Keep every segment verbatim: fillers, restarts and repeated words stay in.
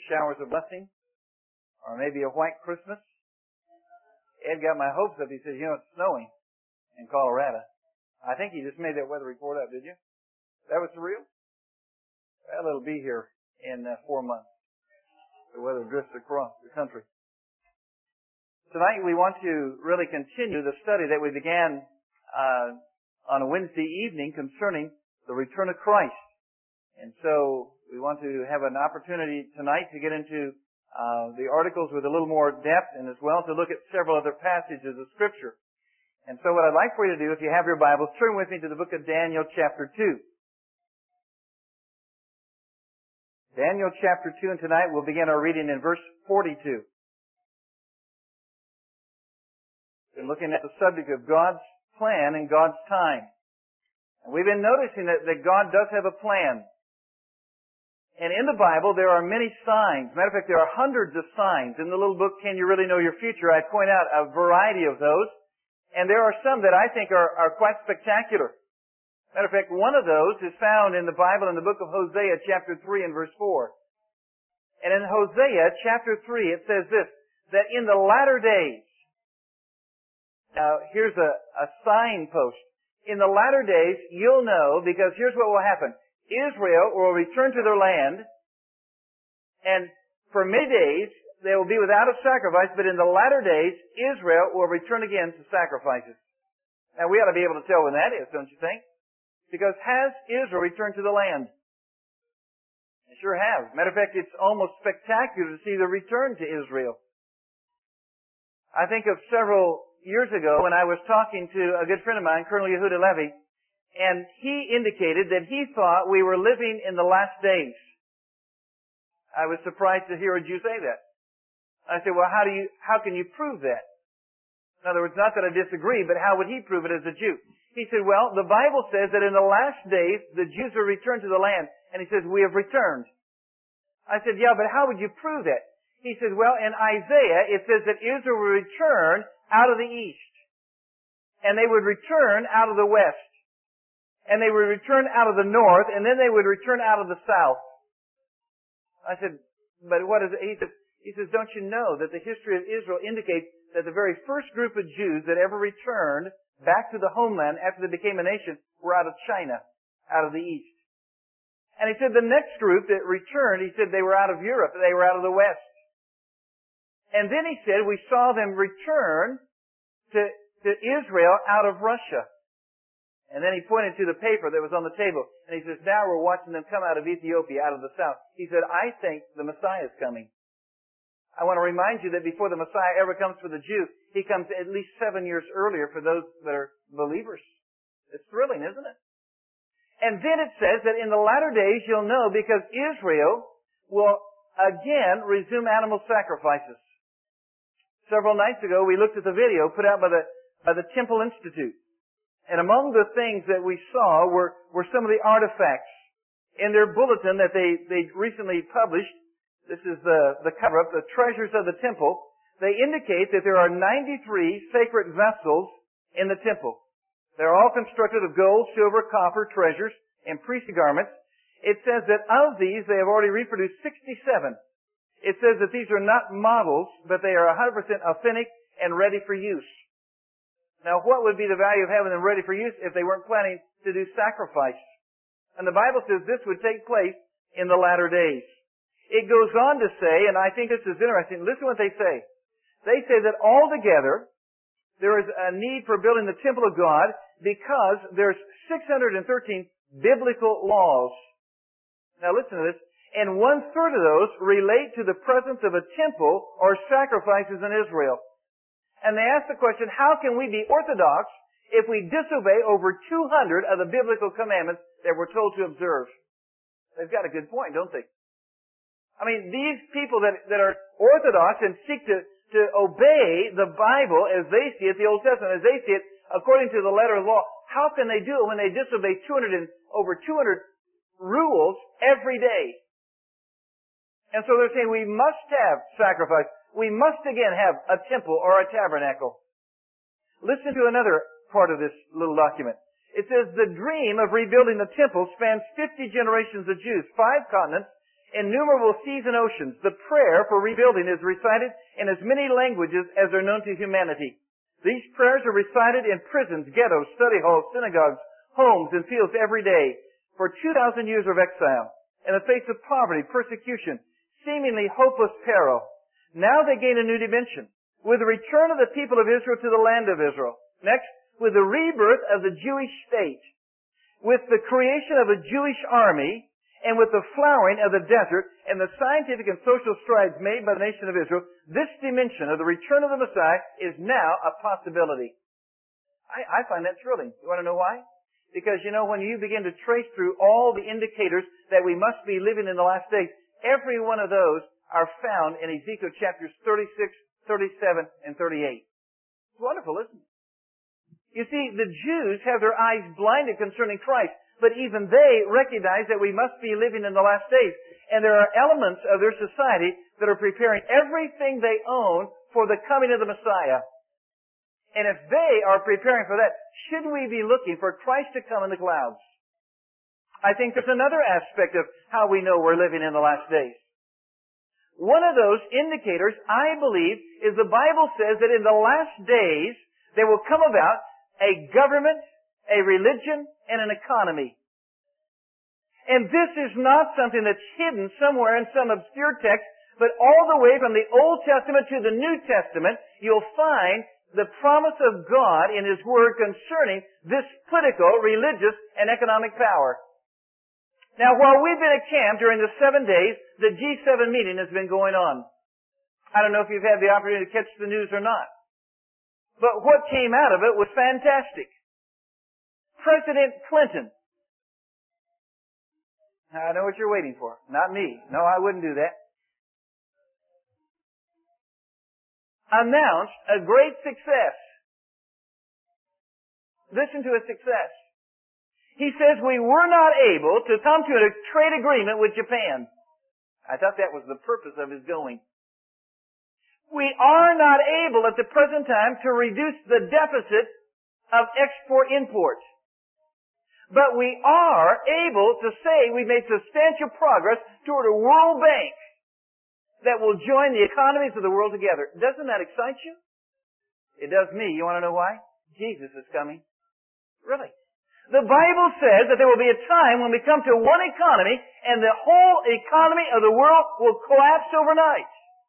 showers of blessing, or maybe a white Christmas. Ed got my hopes up. He said, you know, it's snowing in Colorado. I think he just made that weather report up, did you? That was real? Well, it'll be here in uh, four months. The weather drifts across the country. Tonight we want to really continue the study that we began uh, on a Wednesday evening concerning the return of Christ. And so we want to have an opportunity tonight to get into uh, the articles with a little more depth and as well to look at several other passages of Scripture. And so what I'd like for you to do, if you have your Bibles, turn with me to the book of Daniel chapter two. Daniel chapter two, and tonight we'll begin our reading in verse forty-two. We're looking at the subject of God's plan and God's time. And we've been noticing that, that God does have a plan. And in the Bible, there are many signs. Matter of fact, there are hundreds of signs. In the little book, Can You Really Know Your Future? I point out a variety of those. And there are some that I think are, are quite spectacular. Matter of fact, one of those is found in the Bible in the book of Hosea, chapter three and verse four. And in Hosea, chapter three, it says this, that in the latter days, now here's a, a signpost. In the latter days, you'll know, because here's what will happen. Israel will return to their land, and for many days, they will be without a sacrifice, but in the latter days, Israel will return again to sacrifices. Now, we ought to be able to tell when that is, don't you think? Because has Israel returned to the land? It sure has. Matter of fact, it's almost spectacular to see the return to Israel. I think of several years ago when I was talking to a good friend of mine, Colonel Yehuda Levy, and he indicated that he thought we were living in the last days. I was surprised to hear a Jew say that. I said, well, how do you, how can you prove that? In other words, not that I disagree, but how would he prove it as a Jew? He said, well, the Bible says that in the last days, the Jews will return to the land. And he says, we have returned. I said, yeah, but how would you prove that? He said, well, in Isaiah, it says that Israel will return out of the east. And they would return out of the west. And they would return out of the north, and then they would return out of the south. I said, but what is it? He says, he says, don't you know that the history of Israel indicates that the very first group of Jews that ever returned back to the homeland after they became a nation were out of China, out of the east. And he said the next group that returned, he said they were out of Europe, they were out of the west. And then he said we saw them return to, to Israel out of Russia. And then he pointed to the paper that was on the table, and he says, now we're watching them come out of Ethiopia, out of the south. He said, I think the Messiah is coming. I want to remind you that before the Messiah ever comes for the Jew, he comes at least seven years earlier for those that are believers. It's thrilling, isn't it? And then it says that in the latter days you'll know because Israel will again resume animal sacrifices. Several nights ago we looked at the video put out by the, by the Temple Institute. And among the things that we saw were, were some of the artifacts. In their bulletin that they, they recently published, this is the, the cover-up, the Treasures of the Temple, they indicate that there are ninety-three sacred vessels in the temple. They're all constructed of gold, silver, copper, treasures, and priestly garments. It says that of these, they have already reproduced sixty-seven. It says that these are not models, but they are one hundred percent authentic and ready for use. Now, what would be the value of having them ready for use if they weren't planning to do sacrifice? And the Bible says this would take place in the latter days. It goes on to say, and I think this is interesting, listen to what they say. They say that altogether, there is a need for building the temple of God because there's six hundred thirteen biblical laws. Now listen to this. And one third of those relate to the presence of a temple or sacrifices in Israel. And they ask the question, how can we be orthodox if we disobey over two hundred of the biblical commandments that we're told to observe? They've got a good point, don't they? I mean, these people that, that are orthodox and seek to, to obey the Bible as they see it, the Old Testament, as they see it, according to the letter of the law, how can they do it when they disobey two hundred and, over two hundred rules every day? And so they're saying we must have sacrifice. We must again have a temple or a tabernacle. Listen to another part of this little document. It says the dream of rebuilding the temple spans fifty generations of Jews, five continents, innumerable seas and oceans. The prayer for rebuilding is recited in as many languages as are known to humanity. These prayers are recited in prisons, ghettos, study halls, synagogues, homes, and fields every day for two thousand years of exile. In the face of poverty, persecution, seemingly hopeless peril, now they gain a new dimension with the return of the people of Israel to the land of Israel. Next, with the rebirth of the Jewish state, with the creation of a Jewish army, and with the flowering of the desert and the scientific and social strides made by the nation of Israel, this dimension of the return of the Messiah is now a possibility. I, I find that thrilling. You want to know why? Because, you know, when you begin to trace through all the indicators that we must be living in the last days, every one of those are found in Ezekiel chapters thirty-six, thirty-seven, and thirty-eight. It's wonderful, isn't it? You see, the Jews have their eyes blinded concerning Christ, but even they recognize that we must be living in the last days. And there are elements of their society that are preparing everything they own for the coming of the Messiah. And if they are preparing for that, shouldn't we be looking for Christ to come in the clouds? I think there's another aspect of how we know we're living in the last days. One of those indicators, I believe, is the Bible says that in the last days there will come about a government, a religion, and an economy. And this is not something that's hidden somewhere in some obscure text, but all the way from the Old Testament to the New Testament, you'll find the promise of God in His Word concerning this political, religious, and economic power. Now, while we've been at camp during the seven days, the G seven meeting has been going on. I don't know if you've had the opportunity to catch the news or not. But what came out of it was fantastic. President Clinton. Now, I know what you're waiting for. Not me. No, I wouldn't do that. Announced a great success. Listen to his success. He says we were not able to come to a trade agreement with Japan. I thought that was the purpose of his going. We are not able at the present time to reduce the deficit of export-import. But we are able to say we made substantial progress toward a World Bank that will join the economies of the world together. Doesn't that excite you? It does me. You want to know why? Jesus is coming. Really. The Bible says that there will be a time when we come to one economy and the whole economy of the world will collapse overnight.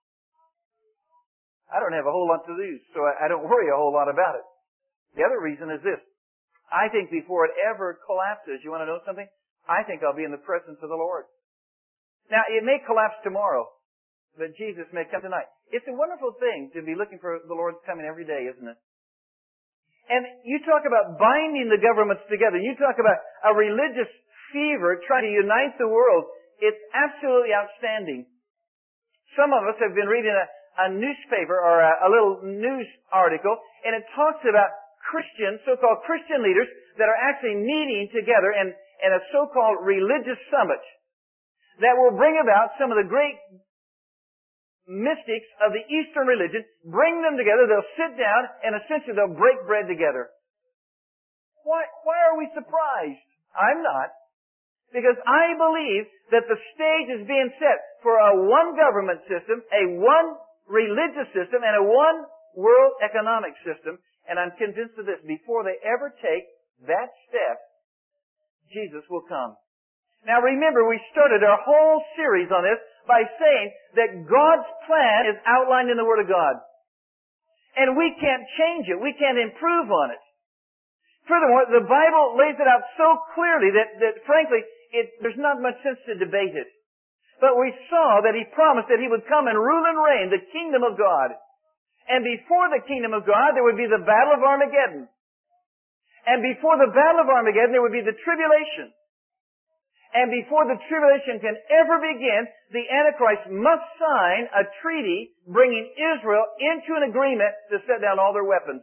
I don't have a whole lot to lose, so I don't worry a whole lot about it. The other reason is this. I think before it ever collapses, you want to know something? I think I'll be in the presence of the Lord. Now, it may collapse tomorrow, but Jesus may come tonight. It's a wonderful thing to be looking for the Lord's coming every day, isn't it? And you talk about binding the governments together. You talk about a religious fever trying to unite the world. It's absolutely outstanding. Some of us have been reading a, a newspaper or a, a little news article, and it talks about Christians, so-called Christian leaders, that are actually meeting together in, in a so-called religious summit that will bring about some of the great mystics of the Eastern religion, bring them together, they'll sit down, and essentially they'll break bread together. Why, why are we surprised? I'm not. Because I believe that the stage is being set for a one government system, a one religious system, and a one world economic system. And I'm convinced of this. Before they ever take that step, Jesus will come. Now remember, we started our whole series on this by saying that God's plan is outlined in the Word of God. And we can't change it. We can't improve on it. Furthermore, the Bible lays it out so clearly that, that frankly, it, there's not much sense to debate it. But we saw that He promised that He would come and rule and reign the kingdom of God. And before the kingdom of God, there would be the battle of Armageddon. And before the battle of Armageddon, there would be the tribulation. And before the tribulation can ever begin, the Antichrist must sign a treaty bringing Israel into an agreement to set down all their weapons.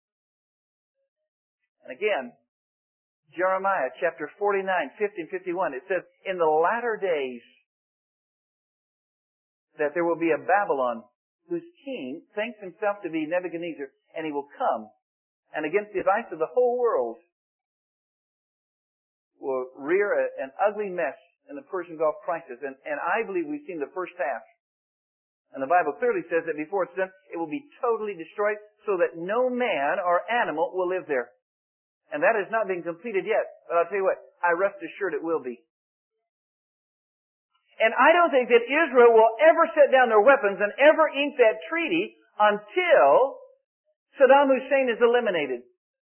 And again, Jeremiah chapter forty-nine, fifty and fifty-one, it says, in the latter days that there will be a Babylon whose king thinks himself to be Nebuchadnezzar, and he will come, and against the advice of the whole world, will rear a, an ugly mess in the Persian Gulf crisis. And, and I believe we've seen the first half. And the Bible clearly says that before it's done, it will be totally destroyed so that no man or animal will live there. And that has not been completed yet. But I'll tell you what, I rest assured it will be. And I don't think that Israel will ever set down their weapons and ever ink that treaty until Saddam Hussein is eliminated.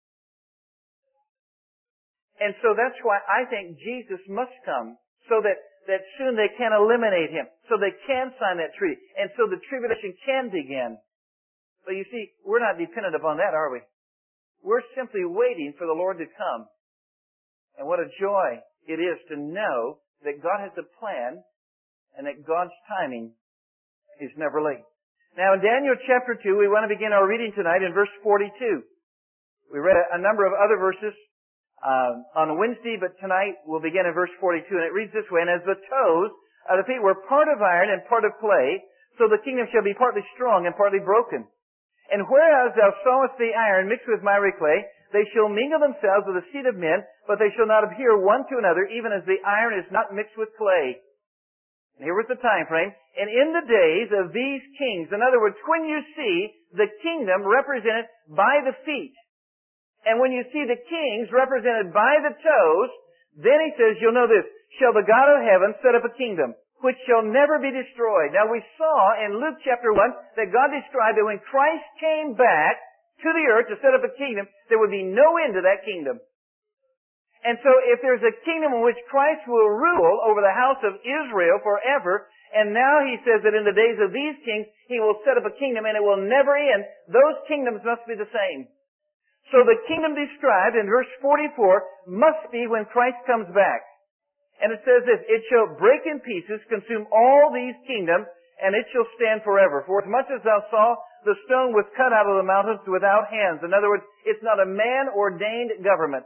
And so that's why I think Jesus must come so that, that soon they can eliminate him, so they can sign that treaty, and so the tribulation can begin. But you see, we're not dependent upon that, are we? We're simply waiting for the Lord to come. And what a joy it is to know that God has a plan and that God's timing is never late. Now in Daniel chapter two, we want to begin our reading tonight in verse forty-two. We read a, a number of other verses uh, on Wednesday, but tonight we'll begin in verse forty-two, and it reads this way, "And as the toes of the feet were part of iron and part of clay, so the kingdom shall be partly strong and partly broken. And whereas thou sawest the iron mixed with miry clay, they shall mingle themselves with the seed of men, but they shall not adhere one to another, even as the iron is not mixed with clay." And here was the time frame. "And in the days of these kings," in other words, when you see the kingdom represented by the feet, and when you see the kings represented by the toes, then he says, you'll know this, "Shall the God of heaven set up a kingdom, which shall never be destroyed." Now we saw in Luke chapter one that God described that when Christ came back to the earth to set up a kingdom, there would be no end to that kingdom. And so if there's a kingdom in which Christ will rule over the house of Israel forever, and now he says that in the days of these kings, he will set up a kingdom and it will never end, those kingdoms must be the same. So the kingdom described in verse forty-four must be when Christ comes back. And it says this, "It shall break in pieces, consume all these kingdoms, and it shall stand forever. For as much as thou saw the stone was cut out of the mountains without hands." In other words, it's not a man-ordained government.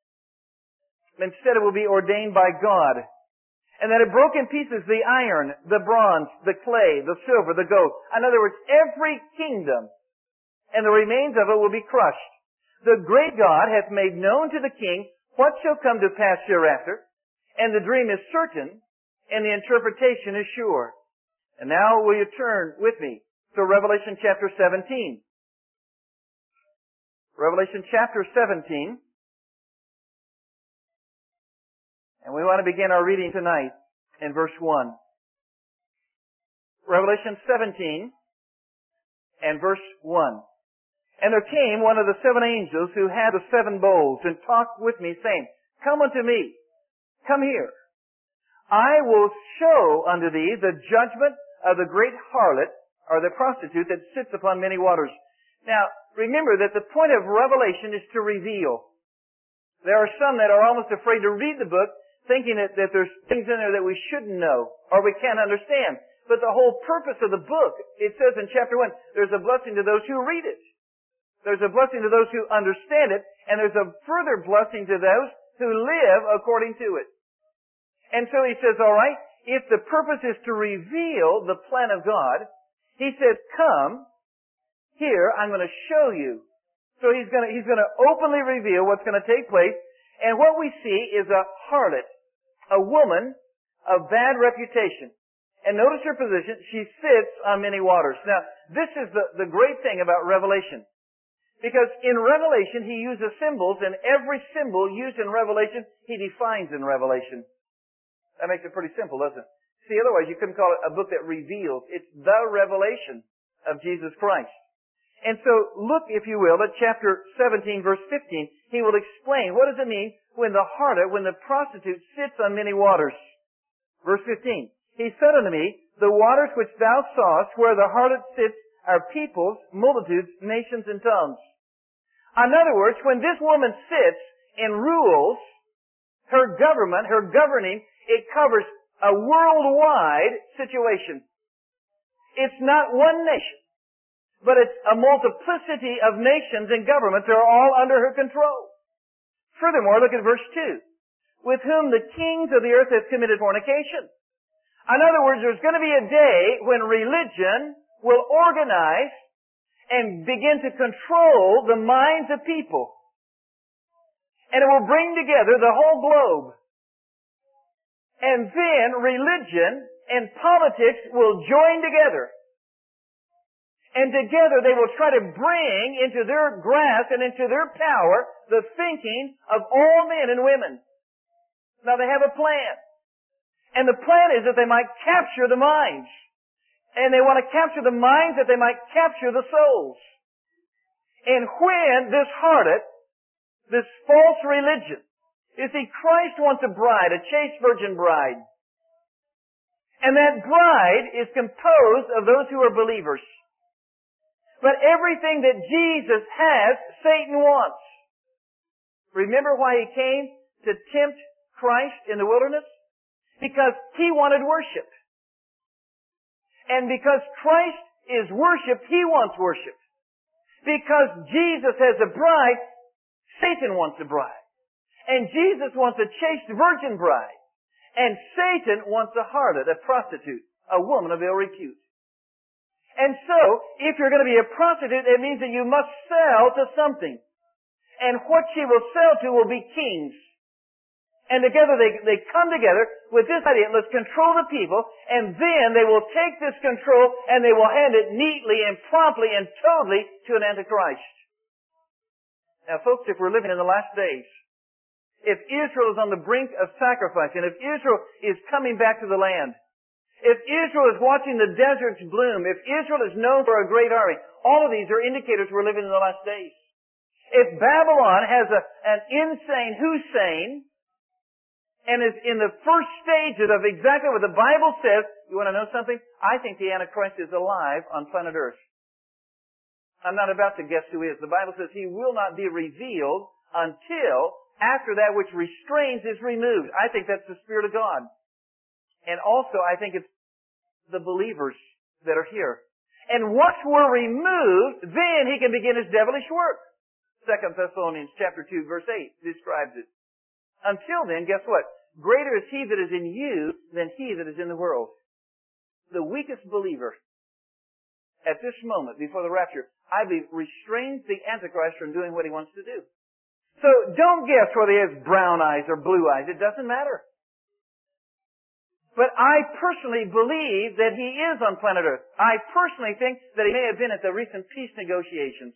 Instead, it will be ordained by God. "And that it broke in pieces the iron, the bronze, the clay, the silver, the gold." In other words, every kingdom and the remains of it will be crushed. "The great God hath made known to the king what shall come to pass hereafter, and the dream is certain, and the interpretation is sure." And now will you turn with me to Revelation chapter seventeen. Revelation chapter seventeen. And we want to begin our reading tonight in verse one. Revelation seventeen and verse one. "And there came one of the seven angels who had the seven bowls, and talked with me, saying, Come unto me, come here. I will show unto thee the judgment of the great harlot," or the prostitute, "that sits upon many waters." Now, remember that the point of Revelation is to reveal. There are some that are almost afraid to read the book, thinking that, that there's things in there that we shouldn't know, or we can't understand. But the whole purpose of the book, it says in chapter one, there's a blessing to those who read it. There's a blessing to those who understand it, and there's a further blessing to those who live according to it. And so he says, all right, if the purpose is to reveal the plan of God, he says, come, here, I'm going to show you. So he's going to, he's going to openly reveal what's going to take place. And what we see is a harlot, a woman of bad reputation. And notice her position. She sits on many waters. Now, this is the, the great thing about Revelation. Because in Revelation, he uses symbols, and every symbol used in Revelation, he defines in Revelation. That makes it pretty simple, doesn't it? See, otherwise you couldn't call it a book that reveals. It's the revelation of Jesus Christ. And so, look, if you will, at chapter seventeen, verse fifteen. He will explain what does it mean when the harlot, when the prostitute sits on many waters. Verse fifteen. He said unto me, the waters which thou sawest, where the harlot sits, are peoples, multitudes, nations, and tongues. In other words, when this woman sits and rules, her government, her governing, it covers a worldwide situation. It's not one nation, but it's a multiplicity of nations and governments that are all under her control. Furthermore, look at verse two. With whom the kings of the earth have committed fornication. In other words, there's going to be a day when religion will organize and begin to control the minds of people. And it will bring together the whole globe. And then religion and politics will join together. And together they will try to bring into their grasp and into their power the thinking of all men and women. Now they have a plan. And the plan is that they might capture the minds. And they want to capture the minds that they might capture the souls. And when this harlot, this false religion, you see, Christ wants a bride, a chaste virgin bride. And that bride is composed of those who are believers. But everything that Jesus has, Satan wants. Remember why he came to tempt Christ in the wilderness? Because he wanted worship. And because Christ is worshipped, he wants worship. Because Jesus has a bride, Satan wants a bride. And Jesus wants a chaste virgin bride. And Satan wants a harlot, a prostitute, a woman of ill repute. And so, if you're going to be a prostitute, it means that you must sell to something. And what she will sell to will be kings. And together they, they come together with this idea, let's control the people, and then they will take this control and they will hand it neatly and promptly and totally to an Antichrist. Now folks, if we're living in the last days, if Israel is on the brink of sacrifice, and if Israel is coming back to the land, if Israel is watching the deserts bloom, if Israel is known for a great army, all of these are indicators we're living in the last days. If Babylon has a, an insane Hussein, and is in the first stages of exactly what the Bible says, you want to know something? I think the Antichrist is alive on planet Earth. I'm not about to guess who he is. The Bible says he will not be revealed until after that which restrains is removed. I think that's the Spirit of God. And also, I think it's the believers that are here. And once we're removed, then he can begin his devilish work. Second Thessalonians chapter two, verse eight describes it. Until then, guess what? Greater is he that is in you than he that is in the world. The weakest believer at this moment before the rapture, I believe, restrains the Antichrist from doing what he wants to do. So don't guess whether he has brown eyes or blue eyes. It doesn't matter. But I personally believe that he is on planet Earth. I personally think that he may have been at the recent peace negotiations.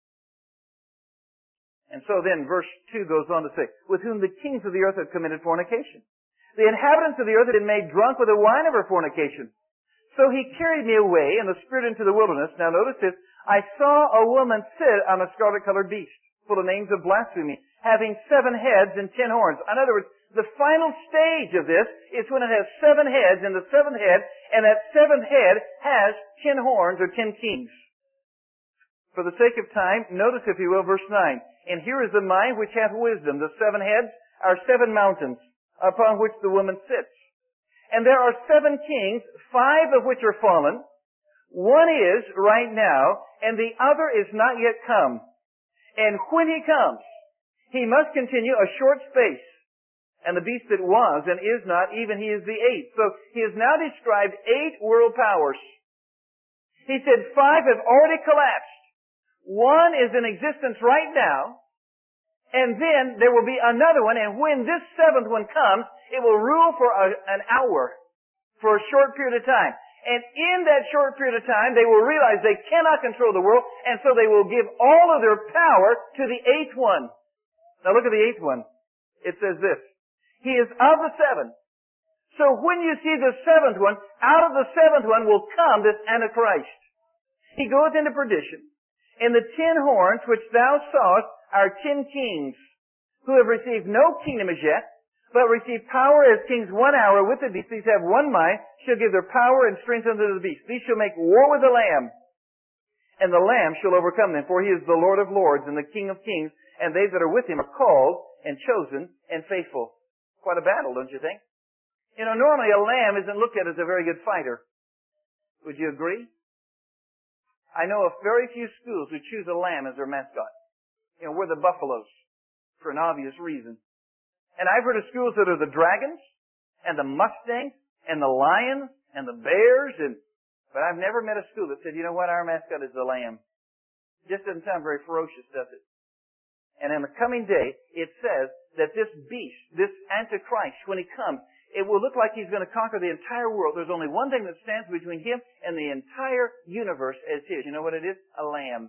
And so then verse two goes on to say, with whom the kings of the earth have committed fornication. The inhabitants of the earth have been made drunk with the wine of her fornication. So he carried me away in the spirit into the wilderness. Now notice this. I saw a woman sit on a scarlet-colored beast, full of names of blasphemy, having seven heads and ten horns. In other words, the final stage of this is when it has seven heads, and the seventh head, and that seventh head has ten horns or ten kings. For the sake of time, notice, if you will, verse nine. And here is the mind which hath wisdom. The seven heads are seven mountains upon which the woman sits. And there are seven kings, five of which are fallen. One is right now, and the other is not yet come. And when he comes, he must continue a short space. And the beast that was and is not, even he is the eighth. So he has now described eight world powers. He said five have already collapsed. One is in existence right now. And then there will be another one. And when this seventh one comes, it will rule for a, an hour. For a short period of time. And in that short period of time, they will realize they cannot control the world. And so they will give all of their power to the eighth one. Now look at the eighth one. It says this. He is of the seven. So when you see the seventh one, out of the seventh one will come this Antichrist. He goeth into perdition. And the ten horns which thou sawest are ten kings, who have received no kingdom as yet, but receive power as kings one hour with the beast. These have one mind, shall give their power and strength unto the beast. These shall make war with the Lamb, and the Lamb shall overcome them. For he is the Lord of lords and the King of kings, and they that are with him are called and chosen and faithful. Quite a battle, don't you think? You know, normally a lamb isn't looked at as a very good fighter. Would you agree? I know of very few schools who choose a lamb as their mascot. You know, we're the buffaloes, for an obvious reason. And I've heard of schools that are the dragons, and the mustangs, and the lions, and the bears, and but I've never met a school that said, you know what, our mascot is the lamb. It just doesn't sound very ferocious, does it? And in the coming day, it says that this beast, this Antichrist, when he comes, it will look like he's going to conquer the entire world. There's only one thing that stands between him and the entire universe as his. You know what it is? A lamb.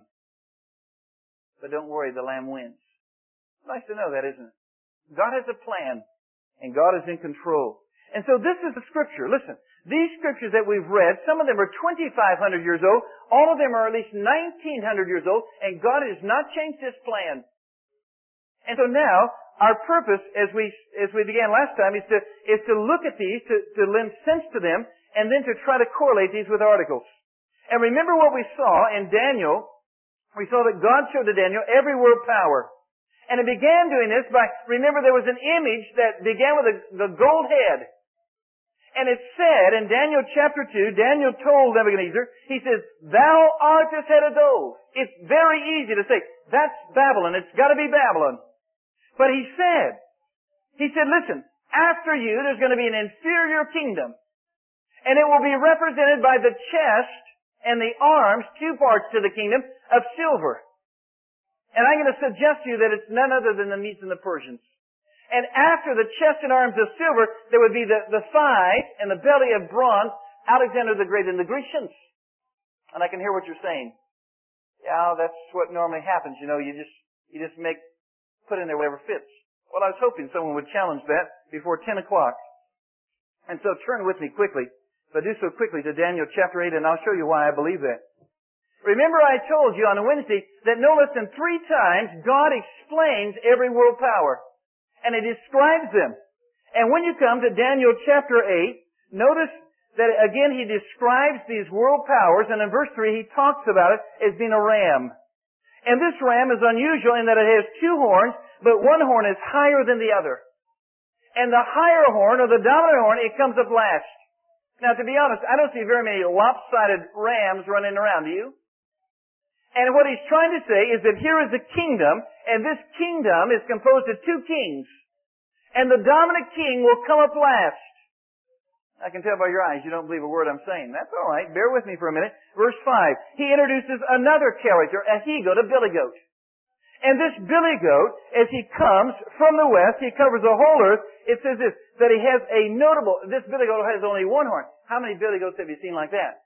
But don't worry, the lamb wins. Nice to know that, isn't it? God has a plan, and God is in control. And so this is the Scripture. Listen, these Scriptures that we've read, some of them are twenty-five hundred years old, all of them are at least nineteen hundred years old, and God has not changed His plan. And so now, our purpose, as we as we began last time, is to is to look at these, to, to lend sense to them, and then to try to correlate these with articles. And remember what we saw in Daniel. We saw that God showed to Daniel every world power. And it began doing this by, remember there was an image that began with a, the gold head. And it said in Daniel chapter two, Daniel told Nebuchadnezzar, he says, "Thou art this head of gold." It's very easy to say, that's Babylon. It's got to be Babylon. But he said, he said, listen, after you there's going to be an inferior kingdom. And it will be represented by the chest and the arms, two parts to the kingdom, of silver. And I'm going to suggest to you that it's none other than the Medes and the Persians. And after the chest and arms of silver, there would be the, the thighs and the belly of bronze, Alexander the Great and the Grecians. And I can hear what you're saying. Yeah, that's what normally happens. You know, you just, you just make, put in there whatever fits. Well, I was hoping someone would challenge that before ten o'clock. And so turn with me quickly, but do so quickly to Daniel chapter eight, and I'll show you why I believe that. Remember I told you on Wednesday that no less than three times God explains every world power. And He describes them. And when you come to Daniel chapter eight, notice that again He describes these world powers, and in verse three He talks about it as being a ram. And this ram is unusual in that it has two horns, but one horn is higher than the other. And the higher horn, or the dominant horn, it comes up last. Now to be honest, I don't see very many lopsided rams running around, do you? And what he's trying to say is that here is a kingdom, and this kingdom is composed of two kings. And the dominant king will come up last. I can tell by your eyes you don't believe a word I'm saying. That's all right. Bear with me for a minute. Verse five. He introduces another character, a he-goat, a billy goat. And this billy goat, as he comes from the west, he covers the whole earth. It says this, that he has a notable, this billy goat has only one horn. How many billy goats have you seen like that?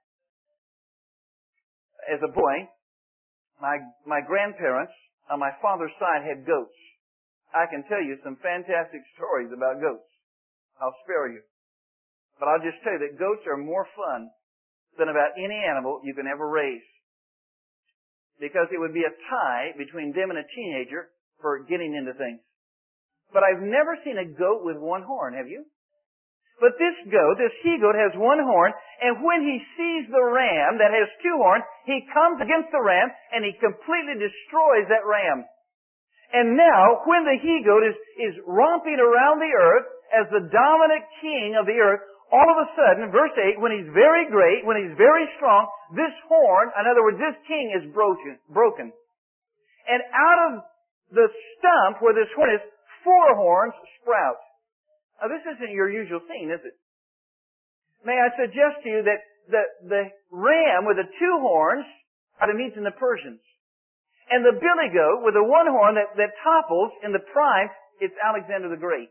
As a boy, My, my grandparents on my father's side had goats. I can tell you some fantastic stories about goats. I'll spare you. But I'll just tell you that goats are more fun than about any animal you can ever raise. Because it would be a tie between them and a teenager for getting into things. But I've never seen a goat with one horn, have you? But this goat, this he-goat, has one horn, and when he sees the ram that has two horns, he comes against the ram, and he completely destroys that ram. And now, when the he-goat is, is romping around the earth as the dominant king of the earth, all of a sudden, verse eight, when he's very great, when he's very strong, this horn, in other words, this king is broken. broken. And out of the stump where this horn is, four horns sprout. Now, this isn't your usual scene, is it? May I suggest to you that the, the ram with the two horns are the Medes and the Persians. And the billy goat with the one horn that, that topples in the prime, it's Alexander the Great.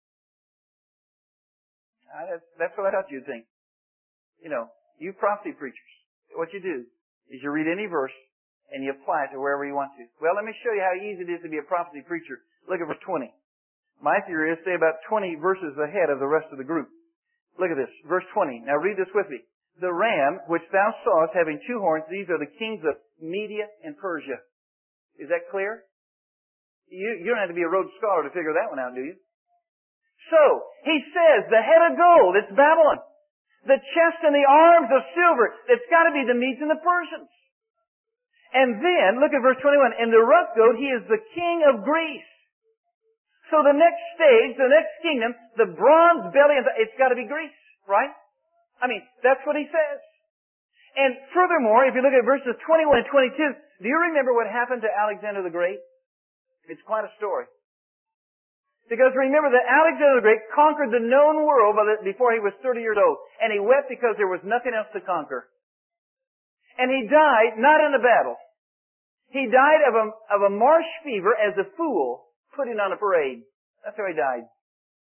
Uh, that's, that's what I thought you'd think. You know, you prophecy preachers, what you do is you read any verse and you apply it to wherever you want to. Well, let me show you how easy it is to be a prophecy preacher. Look at verse twenty. My theory is stay about twenty verses ahead of the rest of the group. Look at this, verse twenty. Now read this with me. The ram which thou sawest having two horns, these are the kings of Media and Persia. Is that clear? You, you don't have to be a Rhodes Scholar to figure that one out, do you? So, he says, the head of gold, it's Babylon. The chest and the arms of silver, it's got to be the Medes and the Persians. And then, look at verse twenty-one. And the rough goat, he is the king of Greece. So the next stage, the next kingdom, the bronze belly, it's got to be Greece, right? I mean, that's what he says. And furthermore, if you look at verses twenty-one and twenty-two, do you remember what happened to Alexander the Great? It's quite a story. Because remember that Alexander the Great conquered the known world before he was thirty years old. And he wept because there was nothing else to conquer. And he died not in a battle. He died of a, of a marsh fever as a fool putting on a parade. That's how he died.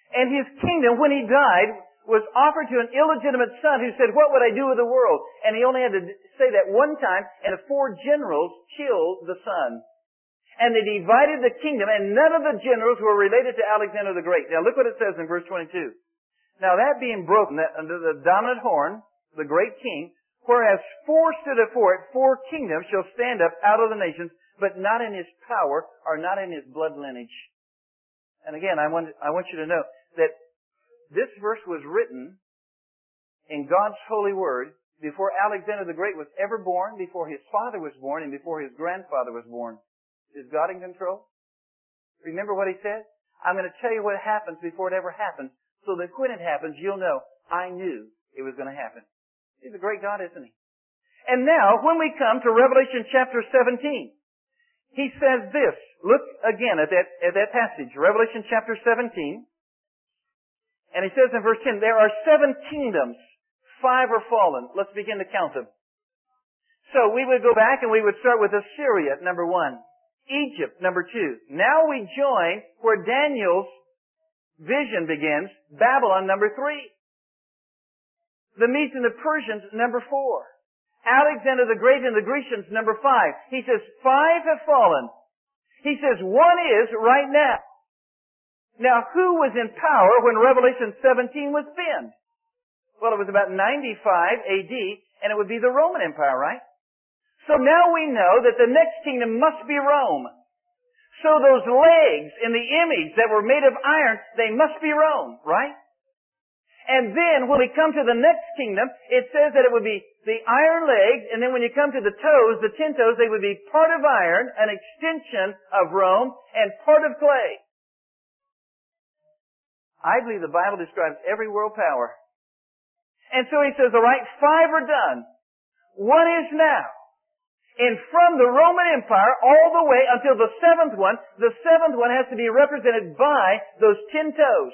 And his kingdom, when he died, was offered to an illegitimate son who said, what would I do with the world? And he only had to say that one time, and the four generals killed the son. And they divided the kingdom, and none of the generals were related to Alexander the Great. Now look what it says in verse twenty-two. Now that being broken, that under the dominant horn, the great king, whereas four stood afore it, four kingdoms shall stand up out of the nations, but not in his power, or not in his blood lineage. And again, I want, I want you to know that this verse was written in God's holy word before Alexander the Great was ever born, before his father was born, and before his grandfather was born. Is God in control? Remember what he said? I'm going to tell you what happens before it ever happens, so that when it happens, you'll know, I knew it was going to happen. He's a great God, isn't he? And now, when we come to Revelation chapter seventeen, he says this. Look again at that, at that passage, Revelation chapter seventeen. And he says in verse ten, there are seven kingdoms. Five are fallen. Let's begin to count them. So we would go back and we would start with Assyria, number one. Egypt, number two. Now we join where Daniel's vision begins, Babylon, number three. The Medes and the Persians, number four. Alexander the Great and the Grecians, number five. He says five have fallen. He says one is right now. Now, who was in power when Revelation seventeen was penned? Well, it was about ninety-five A D, and it would be the Roman Empire, right? So now we know that the next kingdom must be Rome. So those legs in the image that were made of iron, they must be Rome, right? And then when we come to the next kingdom, it says that it would be the iron legs, and then when you come to the toes, the ten toes, they would be part of iron, an extension of Rome, and part of clay. I believe the Bible describes every world power. And so he says, all right, five are done. One is now. And from the Roman Empire all the way until the seventh one, the seventh one has to be represented by those ten toes.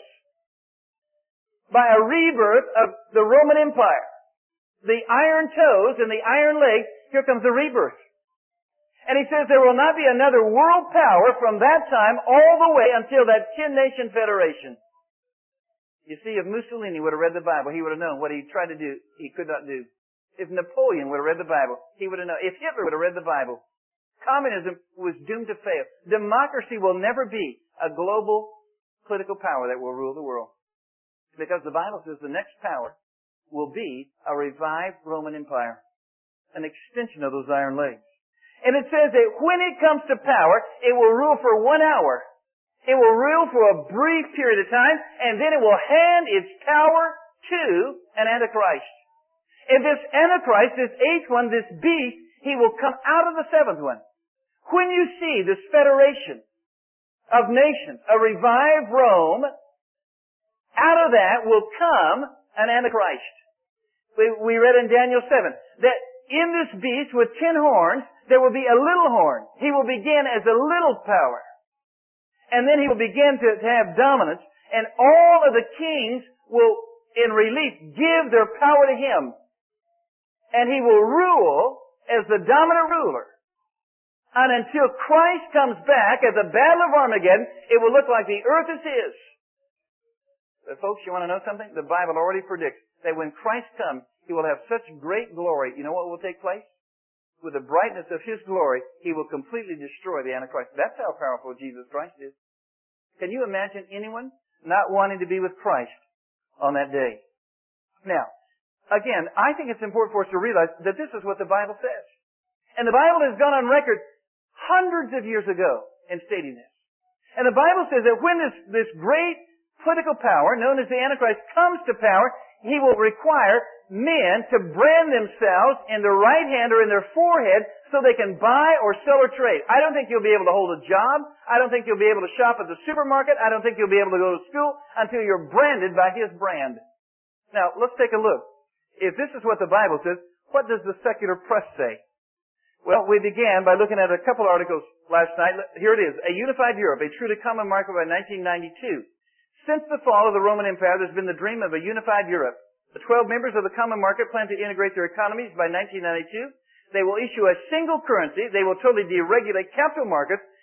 By a rebirth of the Roman Empire. The iron toes and the iron legs, here comes the rebirth. And he says there will not be another world power from that time all the way until that ten-nation federation. You see, if Mussolini would have read the Bible, he would have known what he tried to do, he could not do. If Napoleon would have read the Bible, he would have known. If Hitler would have read the Bible, communism was doomed to fail. Democracy will never be a global political power that will rule the world. Because the Bible says the next power will be a revived Roman Empire. An extension of those iron legs. And it says that when it comes to power, it will rule for one hour. It will rule for a brief period of time, and then it will hand its power to an Antichrist. And this Antichrist, this eighth one, this beast, he will come out of the seventh one. When you see this federation of nations, a revived Rome, out of that will come an Antichrist. We, we read in Daniel seven that in this beast with ten horns, there will be a little horn. He will begin as a little power. And then he will begin to, to have dominance, and all of the kings will, in relief, give their power to him. And he will rule as the dominant ruler. And until Christ comes back at the Battle of Armageddon, it will look like the earth is his. But folks, you want to know something? The Bible already predicts that when Christ comes, he will have such great glory. You know what will take place? With the brightness of his glory, he will completely destroy the Antichrist. That's how powerful Jesus Christ is. Can you imagine anyone not wanting to be with Christ on that day? Now, again, I think it's important for us to realize that this is what the Bible says. And the Bible has gone on record hundreds of years ago in stating this. And the Bible says that when this, this great political power, known as the Antichrist, comes to power, he will require men to brand themselves in their right hand or in their forehead so they can buy or sell or trade. I don't think you'll be able to hold a job. I don't think you'll be able to shop at the supermarket. I don't think you'll be able to go to school until you're branded by his brand. Now, let's take a look. If this is what the Bible says, what does the secular press say? Well, we began by looking at a couple articles last night. Here it is. A Unified Europe, a truly common market by nineteen ninety-two. Since the fall of the Roman Empire, there's been the dream of a unified Europe. The twelve members of the common market plan to integrate their economies by nineteen ninety-two. They will issue a single currency. They will totally deregulate capital markets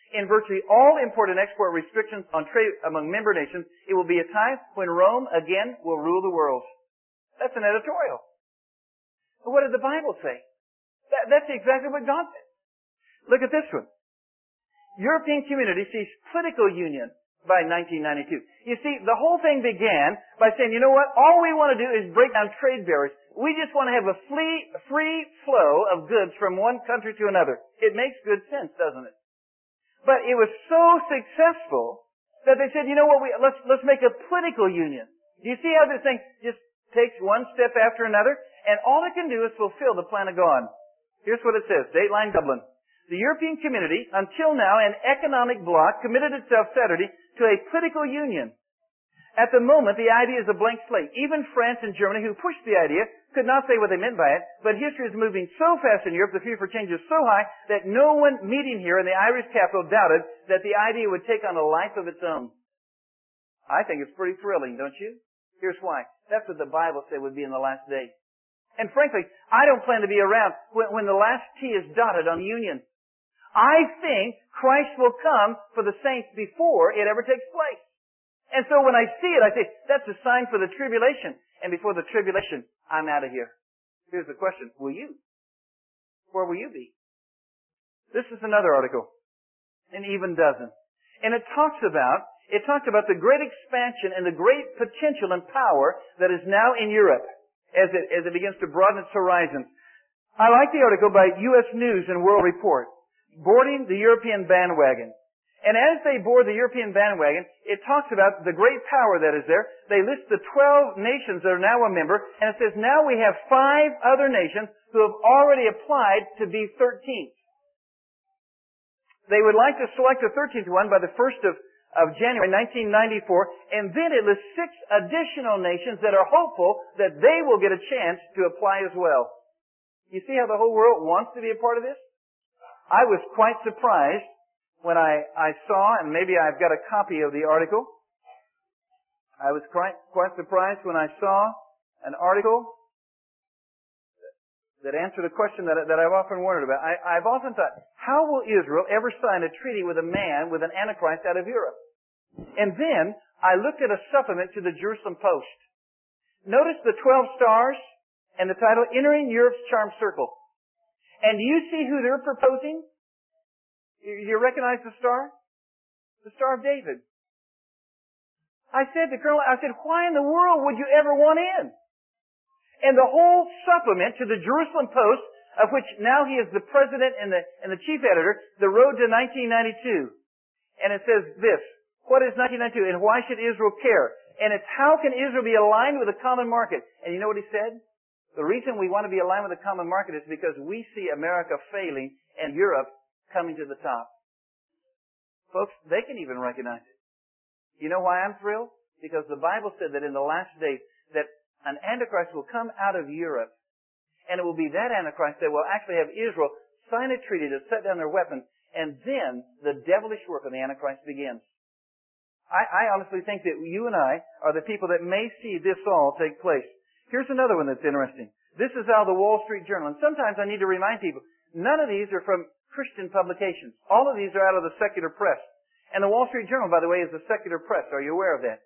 In virtually all import and export restrictions on trade among member nations, it will be a time when Rome again will rule the world. That's an editorial. But what did the Bible say? That, that's exactly what God said. Look at this one. European Community sees political union by nineteen ninety-two. You see, the whole thing began by saying, you know what? All we want to do is break down trade barriers. We just want to have a free, free flow of goods from one country to another. It makes good sense, doesn't it? But it was so successful that they said, you know what, we, let's, let's make a political union. Do you see how this thing just takes one step after another? And all it can do is fulfill the plan of God. Here's what it says, Dateline Dublin. The European Community, until now an economic bloc, committed itself Saturday to a political union. At the moment, the idea is a blank slate. Even France and Germany, who pushed the idea, could not say what they meant by it, but history is moving so fast in Europe, the fear for change is so high, that no one meeting here in the Irish capital doubted that the idea would take on a life of its own. I think it's pretty thrilling, don't you? Here's why. That's what the Bible said would be in the last days. And frankly, I don't plan to be around when, when the last T is dotted on the union. I think Christ will come for the saints before it ever takes place. And so when I see it, I say, that's a sign for the tribulation. And before the tribulation, I'm out of here. Here's the question. Will you? Where will you be? This is another article. An even dozen. And it talks about, it talks about the great expansion and the great potential and power that is now in Europe as it, as it begins to broaden its horizons. I like the article by U S News and World Report, Boarding the European Bandwagon. And as they board the European bandwagon, it talks about the great power that is there. They list the twelve nations that are now a member, and it says now we have five other nations who have already applied to be thirteenth. They would like to select a thirteenth one by the first of, of January nineteen ninety-four, and then it lists six additional nations that are hopeful that they will get a chance to apply as well. You see how the whole world wants to be a part of this? I was quite surprised when I, I saw, and maybe I've got a copy of the article, I was quite, quite surprised when I saw an article that answered a question that, that I've often wondered about. I, I've often thought, how will Israel ever sign a treaty with a man, with an Antichrist out of Europe? And then I looked at a supplement to the Jerusalem Post. Notice the twelve stars and the title, Entering Europe's Charmed Circle. And do you see who they're proposing? You recognize the star? The Star of David. I said to Colonel, I said, why in the world would you ever want in? And the whole supplement to the Jerusalem Post, of which now he is the president and the, and the chief editor, The Road to nineteen ninety-two. And it says this, what is nineteen ninety-two and why should Israel care? And it's how can Israel be aligned with the common market? And you know what he said? The reason we want to be aligned with the common market is because we see America failing and Europe coming to the top. Folks, they can even recognize it. You know why I'm thrilled? Because the Bible said that in the last days that an Antichrist will come out of Europe, and it will be that Antichrist that will actually have Israel sign a treaty to set down their weapons, and then the devilish work of the Antichrist begins. I, I honestly think that you and I are the people that may see this all take place. Here's another one that's interesting. This is out of the Wall Street Journal, and sometimes I need to remind people, none of these are from Christian publications. All of these are out of the secular press. And the Wall Street Journal, by the way, is a secular press. Are you aware of that?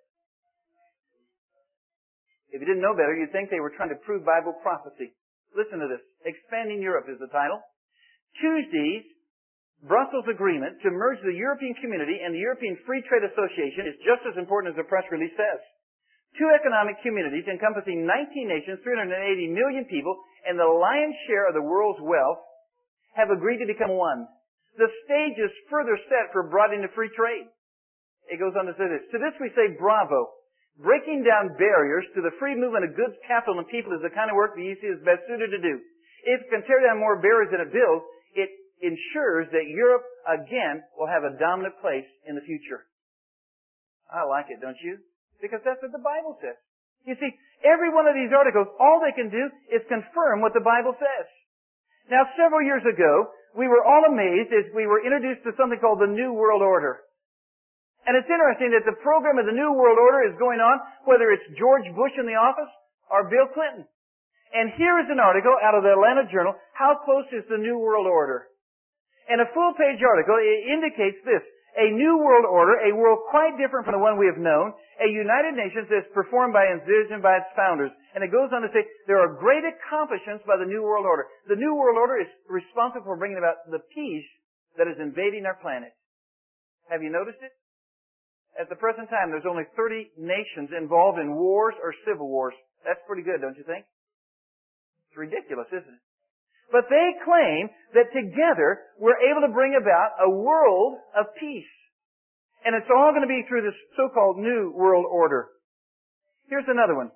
If you didn't know better, you'd think they were trying to prove Bible prophecy. Listen to this. Expanding Europe is the title. Tuesday's Brussels agreement to merge the European Community and the European Free Trade Association is just as important as the press release says. Two economic communities encompassing nineteen nations, three hundred eighty million people, and the lion's share of the world's wealth have agreed to become one. The stage is further set for broadening the free trade. It goes on to say this. To this we say bravo. Breaking down barriers to the free movement of goods, capital, and people is the kind of work the E C is best suited to do. If it can tear down more barriers than it builds, it ensures that Europe, again, will have a dominant place in the future. I like it, don't you? Because that's what the Bible says. You see, every one of these articles, all they can do is confirm what the Bible says. Now, several years ago, we were all amazed as we were introduced to something called the New World Order. And it's interesting that the program of the New World Order is going on, whether it's George Bush in the office or Bill Clinton. And here is an article out of the Atlanta Journal, How Close is the New World Order? And a full-page article indicates this: a new world order, a world quite different from the one we have known, a United Nations that's performed by and envisioned by its founders. And it goes on to say there are great accomplishments by the New World Order. The New World Order is responsible for bringing about the peace that is invading our planet. Have you noticed it? At the present time, there's only thirty nations involved in wars or civil wars. That's pretty good, don't you think? It's ridiculous, isn't it? But they claim that together we're able to bring about a world of peace. And it's all going to be through this so-called New World Order. Here's another one.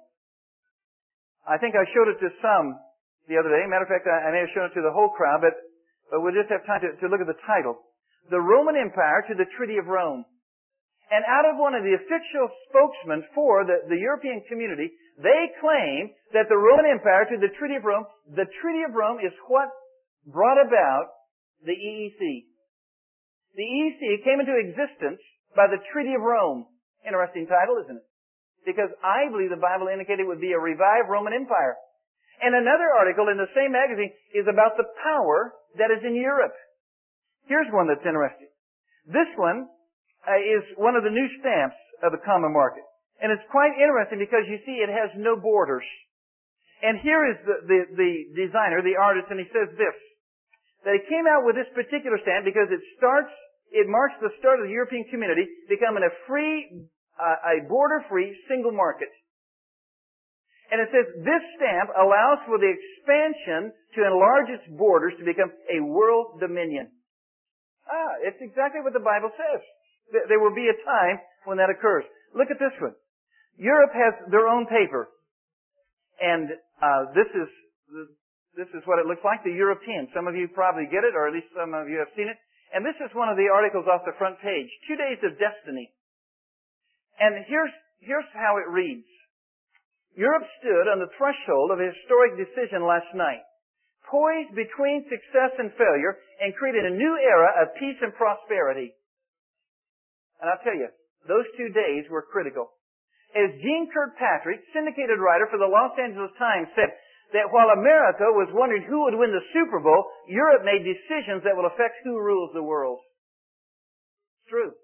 I think I showed it to some the other day. Matter of fact, I may have shown it to the whole crowd, but, but we'll just have time to, to look at the title. The Roman Empire to the Treaty of Rome. And out of one of the official spokesmen for the, the European community, they claim that the Roman Empire to the Treaty of Rome, the Treaty of Rome is what brought about the E E C. The E E C came into existence by the Treaty of Rome. Interesting title, isn't it? Because I believe the Bible indicated it would be a revived Roman Empire. And another article in the same magazine is about the power that is in Europe. Here's one that's interesting. This one uh, is one of the new stamps of the common market. And it's quite interesting because you see it has no borders. And here is the, the, the designer, the artist, and he says this, that he came out with this particular stamp because it starts, it marks the start of the European community becoming a free, uh, a border-free single market. And it says this stamp allows for the expansion to enlarge its borders to become a world dominion. Ah, it's exactly what the Bible says. There will be a time when that occurs. Look at this one. Europe has their own paper. And uh, this is this is what it looks like, the European. Some of you probably get it, or at least some of you have seen it. And this is one of the articles off the front page. Two Days of Destiny. And here's here's how it reads. Europe stood on the threshold of a historic decision last night, poised between success and failure, and created a new era of peace and prosperity. And I'll tell you, those two days were critical. As Jean Kirkpatrick, syndicated writer for the Los Angeles Times, said that while America was wondering who would win the Super Bowl, Europe made decisions that will affect who rules the world. It's true.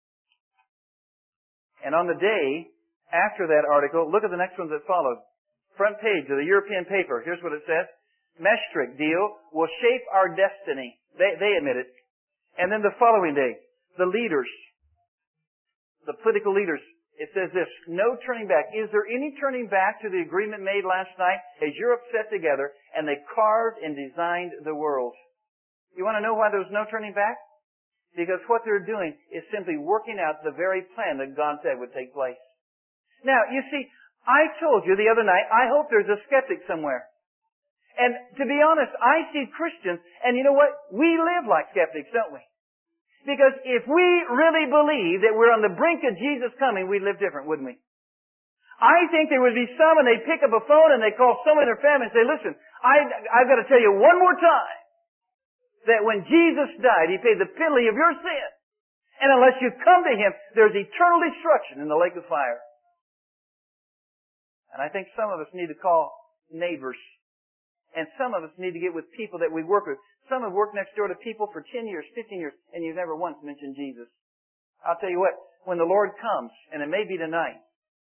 And on the day after that article, look at the next one that followed. Front page of the European paper. Here's what it says. Maastricht deal will shape our destiny. They, they admit it. And then the following day, the leaders, the political leaders, it says this, no turning back. Is there any turning back to the agreement made last night as Europe sat together and they carved and designed the world? You want to know why there was no turning back? Because what they're doing is simply working out the very plan that God said would take place. Now, you see, I told you the other night, I hope there's a skeptic somewhere. And to be honest, I see Christians, and you know what? We live like skeptics, don't we? Because if we really believe that we're on the brink of Jesus coming, we'd live different, wouldn't we? I think there would be some, and they pick up a phone and they call someone in their family and say, listen, I, I've got to tell you one more time that when Jesus died, He paid the penalty of your sin. And unless you come to Him, there's eternal destruction in the lake of fire. And I think some of us need to call neighbors. And some of us need to get with people that we work with. Some have worked next door to people for ten years, fifteen years, and you've never once mentioned Jesus. I'll tell you what, when the Lord comes, and it may be tonight,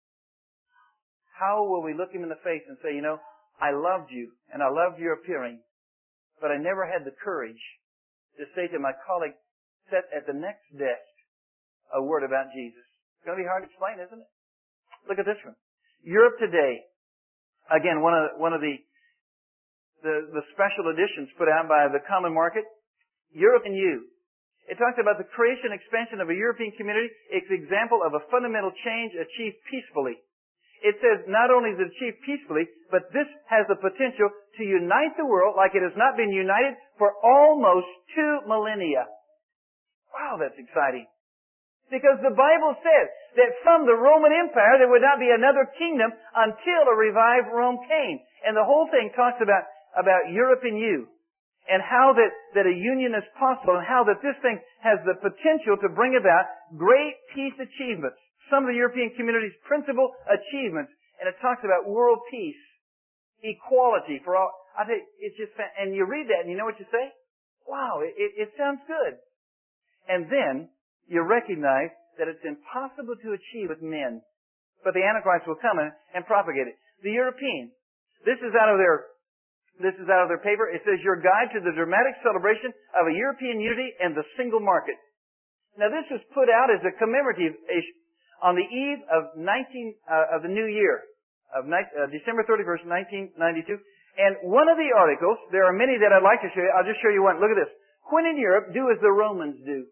how will we look Him in the face and say, you know, I loved you, and I loved your appearing, but I never had the courage to say to my colleague, set at the next desk, a word about Jesus. It's going to be hard to explain, isn't it? Look at this one. Europe today. Again, one of, one of the The, the special editions put out by the Common Market, Europe and You. It talks about the creation and expansion of a European community. It's an example of a fundamental change achieved peacefully. It says not only is it achieved peacefully, but this has the potential to unite the world like it has not been united for almost two millennia. Wow, that's exciting. Because the Bible says that from the Roman Empire there would not be another kingdom until a revived Rome came. And the whole thing talks about about Europe and You, and how that, that a union is possible, and how that this thing has the potential to bring about great peace achievements. Some of the European community's principal achievements, and it talks about world peace, equality for all. I think it's just, and you read that and you know what you say? Wow, it, it, it sounds good. And then you recognize that it's impossible to achieve with men. But the Antichrist will come and, and propagate it. The Europeans. This is out of their This is out of their paper. It says, Your Guide to the Dramatic Celebration of a European Unity and the Single Market. Now this was put out as a commemorative on the eve of nineteen uh, of the new year, of uh, December thirty-first, nineteen ninety-two. And one of the articles, there are many that I'd like to show you. I'll just show you one. Look at this. When in Europe, do as the Romans do.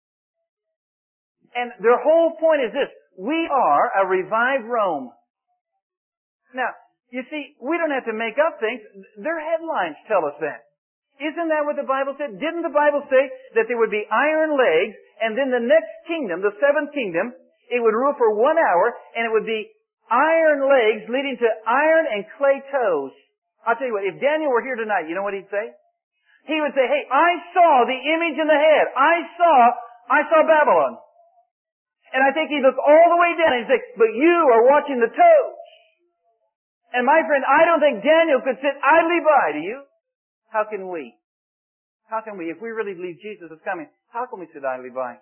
And their whole point is this. We are a revived Rome. Now, you see, we don't have to make up things. Their headlines tell us that. Isn't that what the Bible said? Didn't the Bible say that there would be iron legs, and then the next kingdom, the seventh kingdom, it would rule for one hour, and it would be iron legs leading to iron and clay toes. I'll tell you what, if Daniel were here tonight, you know what he'd say? He would say, hey, I saw the image in the head. I saw, I saw Babylon. And I think he'd look all the way down and he'd say, but you are watching the toes. And my friend, I don't think Daniel could sit idly by, do you? How can we? How can we? If we really believe Jesus is coming, how can we sit idly by?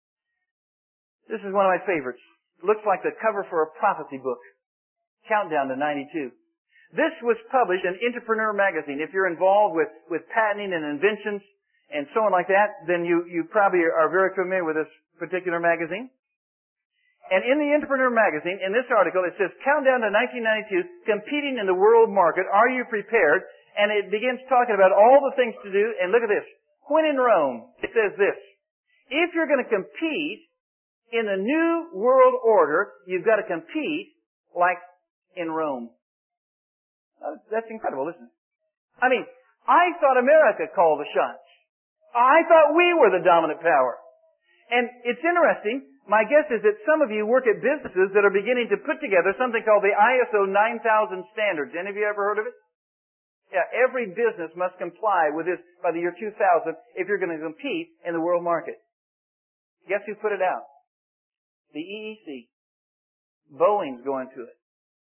This is one of my favorites. It looks like the cover for a prophecy book. Countdown to ninety-two. This was published in Entrepreneur magazine. If you're involved with, with patenting and inventions and so on like that, then you, you probably are very familiar with this particular magazine. And in the Entrepreneur magazine, in this article, it says, Countdown to nineteen ninety-two, competing in the world market, are you prepared? And it begins talking about all the things to do. And look at this. When in Rome, it says this. If you're going to compete in the new world order, you've got to compete like in Rome. That's incredible, isn't it? I mean, I thought America called the shots. I thought we were the dominant power. And it's interesting. My guess is that some of you work at businesses that are beginning to put together something called the I S O nine thousand standards. Any of you ever heard of it? Yeah, every business must comply with this by the year two thousand if you're going to compete in the world market. Guess who put it out? The E E C. Boeing's going to it.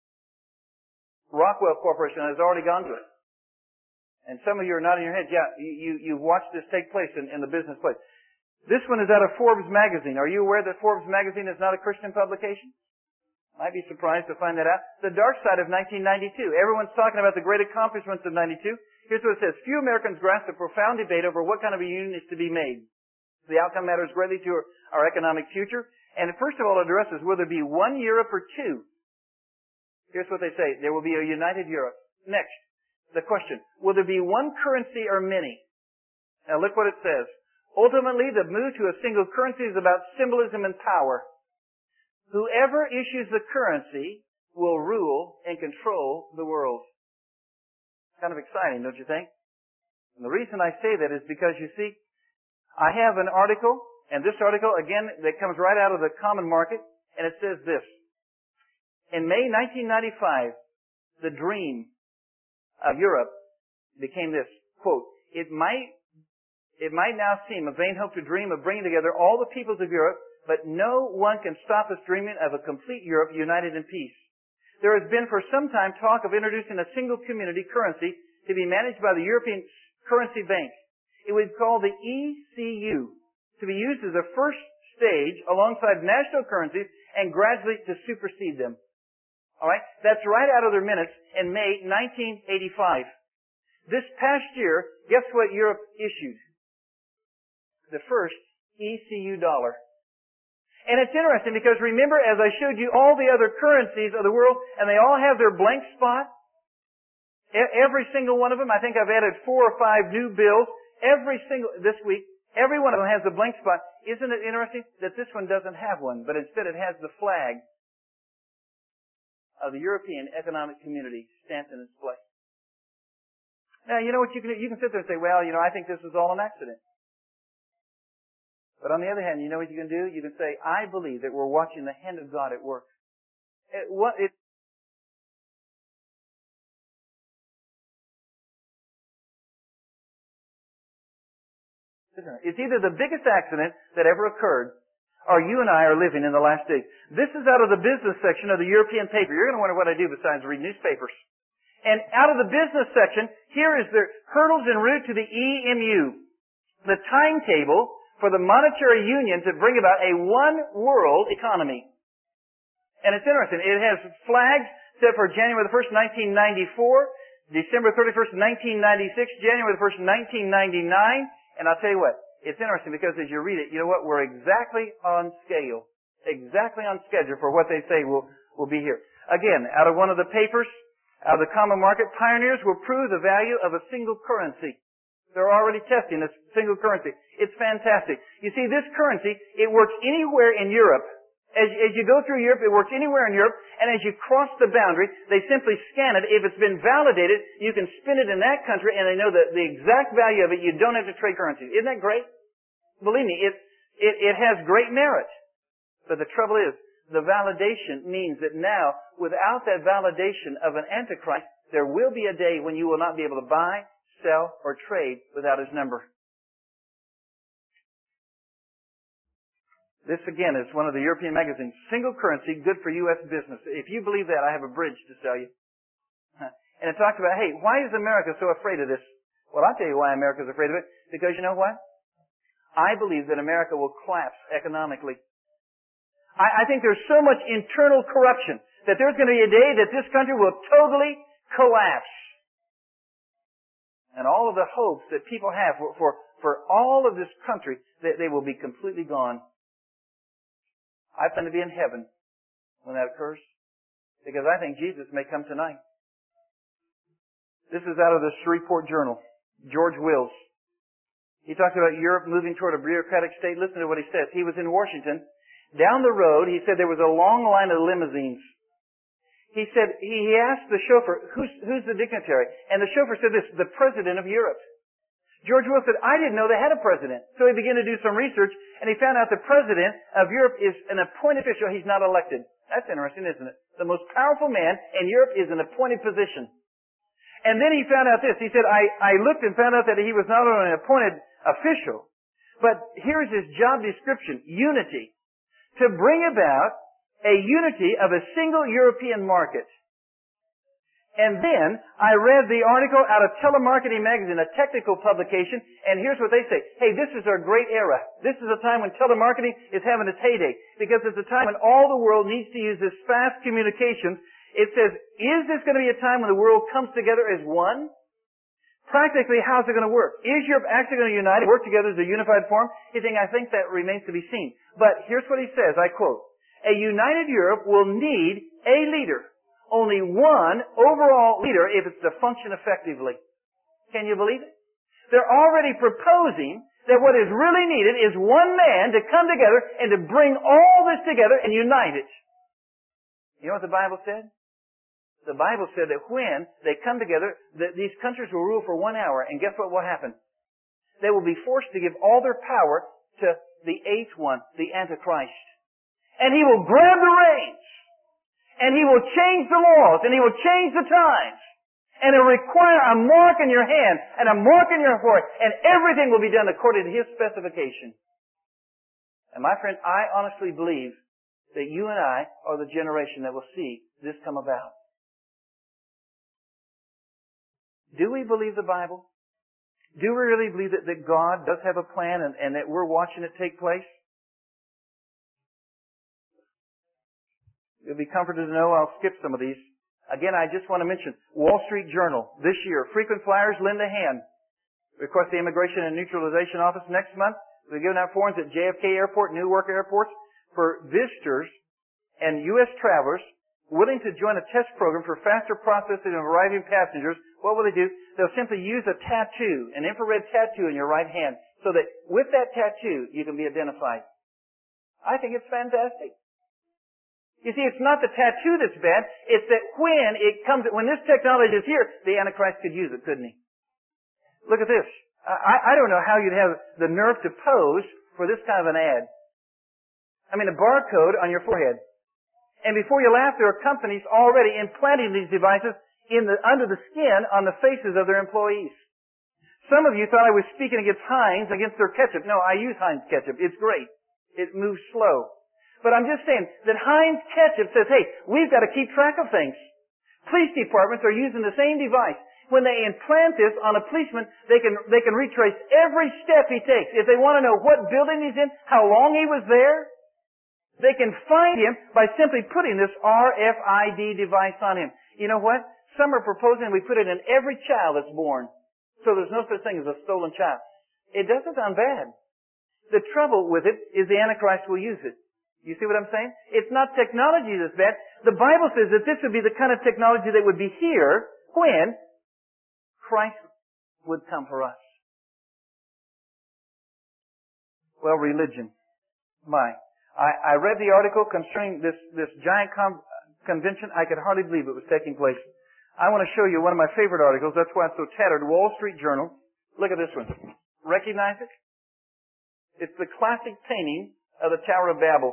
Rockwell Corporation has already gone to it. And some of you are nodding your heads. Yeah, you, you, you've watched this take place in, in the business place. This one is out of Forbes magazine. Are you aware that Forbes magazine is not a Christian publication? Might be surprised to find that out. The dark side of nineteen ninety-two. Everyone's talking about the great accomplishments of ninety-two. Here's what it says. Few Americans grasp a profound debate over what kind of a union is to be made. The outcome matters greatly to our, our economic future. And first of all, it addresses will there be one Europe or two. Here's what they say. There will be a united Europe. Next, the question. Will there be one currency or many? Now look what it says. Ultimately, the move to a single currency is about symbolism and power. Whoever issues the currency will rule and control the world. Kind of exciting, don't you think? And the reason I say that is because, you see, I have an article, and this article, again, that comes right out of the common market, and it says this. In May nineteen ninety-five, the dream of Europe became this, quote, It might, it might now seem a vain hope to dream of bringing together all the peoples of Europe, but no one can stop us dreaming of a complete Europe united in peace. There has been for some time talk of introducing a single community currency to be managed by the European Currency Bank. It would be called the E C U, to be used as a first stage alongside national currencies and gradually to supersede them. All right? That's right out of their minutes in May nineteen eighty-five. This past year, guess what Europe issued? The first E C U dollar. And it's interesting because remember, as I showed you all the other currencies of the world, and they all have their blank spot? Every single one of them, I think I've added four or five new bills. Every single, this week, every one of them has a blank spot. Isn't it interesting that this one doesn't have one, but instead it has the flag of the European Economic Community stamped in its place. Now, you know what you can do? You can sit there and say, well, you know, I think this is all an accident. But on the other hand, you know what you can do? You can say, I believe that we're watching the hand of God at work. It, what, it, it's either the biggest accident that ever occurred, or you and I are living in the last days. This is out of the business section of the European paper. You're going to wonder what I do besides read newspapers. And out of the business section, here is the hurdles en route to the E M U. the timetable for the monetary union to bring about a one-world economy. And it's interesting. It has flags set for January the first, nineteen ninety-four, December thirty-first, nineteen ninety-six, January the first, nineteen ninety-nine. And I'll tell you what, it's interesting because as you read it, you know what? We're exactly on scale. Exactly on schedule for what they say will, will be here. Again, out of one of the papers, out of the common market, pioneers will prove the value of a single currency. They're already testing this single currency. It's fantastic. You see, this currency, it works anywhere in Europe. As, as you go through Europe, it works anywhere in Europe, and as you cross the boundary, they simply scan it. If it's been validated, you can spin it in that country, and they know the, the exact value of it. You don't have to trade currency. Isn't that great? Believe me, it, it, it has great merit. But the trouble is, the validation means that now, without that validation of an Antichrist, there will be a day when you will not be able to buy, sell, or trade without his number. This, again, is one of the European magazines. Single currency, good for U S business. If you believe that, I have a bridge to sell you. And it talks about, hey, why is America so afraid of this? Well, I'll tell you why America is afraid of it. Because you know what? I believe that America will collapse economically. I, I think there's so much internal corruption that there's going to be a day that this country will totally collapse. And all of the hopes that people have for, for, for all of this country, that they will be completely gone. I plan to be in heaven when that occurs, because I think Jesus may come tonight. This is out of the Shreveport Journal. George Wills. He talks about Europe moving toward a bureaucratic state. Listen to what he says. He was in Washington. Down the road, he said there was a long line of limousines. He said, he asked the chauffeur, who's, who's the dignitary? And the chauffeur said this, the President of Europe. George Wills said, I didn't know they had a president. So he began to do some research, and he found out the President of Europe is an appointed official. He's not elected. That's interesting, isn't it? The most powerful man in Europe is an appointed position. And then he found out this. He said, I, I looked and found out that he was not only an appointed official, but here's his job description, unity. To bring about a unity of a single European market. And then I read the article out of Telemarketing Magazine, a technical publication, and here's what they say. Hey, this is our great era. This is a time when telemarketing is having its heyday, because it's a time when all the world needs to use this fast communications. It says, is this going to be a time when the world comes together as one? Practically, how's it going to work? Is Europe actually going to unite and work together as a unified form? He's saying, I think that remains to be seen. But here's what he says, I quote, a united Europe will need a leader. Only one overall leader if it's to function effectively. Can you believe it? They're already proposing that what is really needed is one man to come together and to bring all this together and unite it. You know what the Bible said? The Bible said that when they come together, that these countries will rule for one hour, and guess what will happen? They will be forced to give all their power to the eighth one, the Antichrist. And he will grab the reins. And he will change the laws, and he will change the times. And it will require a mark in your hand, and a mark in your heart, and everything will be done according to his specification. And my friend, I honestly believe that you and I are the generation that will see this come about. Do we believe the Bible? Do we really believe that, that God does have a plan and, and that we're watching it take place? You'll be comforted to know I'll skip some of these. Again, I just want to mention Wall Street Journal this year. Frequent flyers lend a hand. Request the Immigration and Neutralization Office next month. We're giving out forms at J F K Airport, Newark airports for visitors and U S travelers willing to join a test program for faster processing of arriving passengers. What will they do? They'll simply use a tattoo, an infrared tattoo in your right hand, so that with that tattoo you can be identified. I think it's fantastic. You see, it's not the tattoo that's bad. It's that when it comes, when this technology is here, the Antichrist could use it, couldn't he? Look at this. I, I don't know how you'd have the nerve to pose for this kind of an ad. I mean, a barcode on your forehead. And before you laugh, there are companies already implanting these devices in the, under the skin on the faces of their employees. Some of you thought I was speaking against Heinz, against their ketchup. No, I use Heinz ketchup. It's great. It moves slow. But I'm just saying that Heinz ketchup says, hey, we've got to keep track of things. Police departments are using the same device. When they implant this on a policeman, they can, they can retrace every step he takes. If they want to know what building he's in, how long he was there, they can find him by simply putting this R F I D device on him. You know what? Some are proposing we put it in every child that's born. So there's no such thing as a stolen child. It doesn't sound bad. The trouble with it is the Antichrist will use it. You see what I'm saying? It's not technology that's bad. The Bible says that this would be the kind of technology that would be here when Christ would come for us. Well, religion. My. I, I read the article concerning this, this giant com- convention. I could hardly believe it was taking place. I want to show you one of my favorite articles. That's why it's so tattered. Wall Street Journal. Look at this one. Recognize it? It's the classic painting of the Tower of Babel.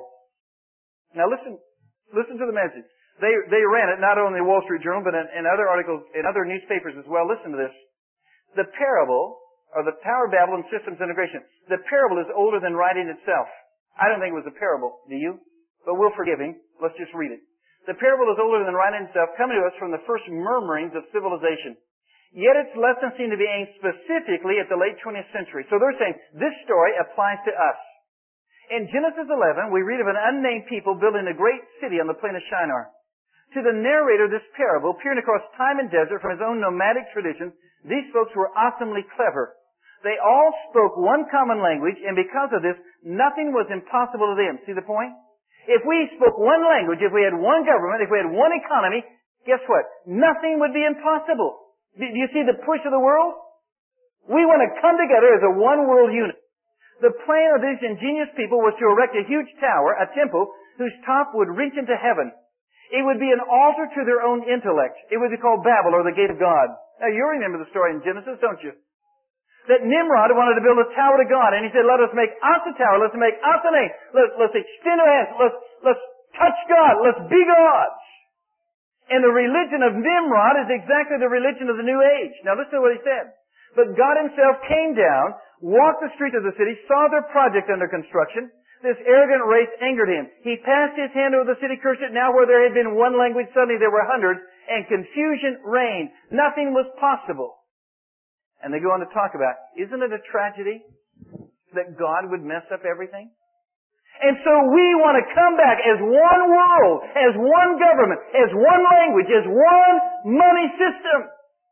Now listen, listen to the message. They, they ran it not only in the Wall Street Journal, but in, in other articles, in other newspapers as well. Listen to this. The parable, or the Tower of Babel and systems integration, the parable is older than writing itself. I don't think it was a parable, do you? But we'll forgive him. Let's just read it. The parable is older than writing itself, coming to us from the first murmurings of civilization. Yet its lessons seem to be aimed specifically at the late twentieth century. So they're saying this story applies to us. In Genesis eleven, we read of an unnamed people building a great city on the plain of Shinar. To the narrator of this parable, peering across time and desert from his own nomadic traditions, these folks were awesomely clever. They all spoke one common language, and because of this, nothing was impossible to them. See the point? If we spoke one language, if we had one government, if we had one economy, guess what? Nothing would be impossible. Do you see the push of the world? We want to come together as a one world unit. The plan of these ingenious people was to erect a huge tower, a temple, whose top would reach into heaven. It would be an altar to their own intellect. It would be called Babel, or the Gate of God. Now you remember the story in Genesis, don't you? That Nimrod wanted to build a tower to God, and he said, let us make us a tower, let's make us a name, let's, let's extend our hands, let's, let's touch God, let's be gods. And the religion of Nimrod is exactly the religion of the New Age. Now listen to what he said. But God himself came down, walked the streets of the city, saw their project under construction. This arrogant race angered him. He passed his hand over the city, cursed it. Now where there had been one language, suddenly there were hundreds, and confusion reigned. Nothing was possible. And they go on to talk about, isn't it a tragedy that God would mess up everything? And so we want to come back as one world, as one government, as one language, as one money system.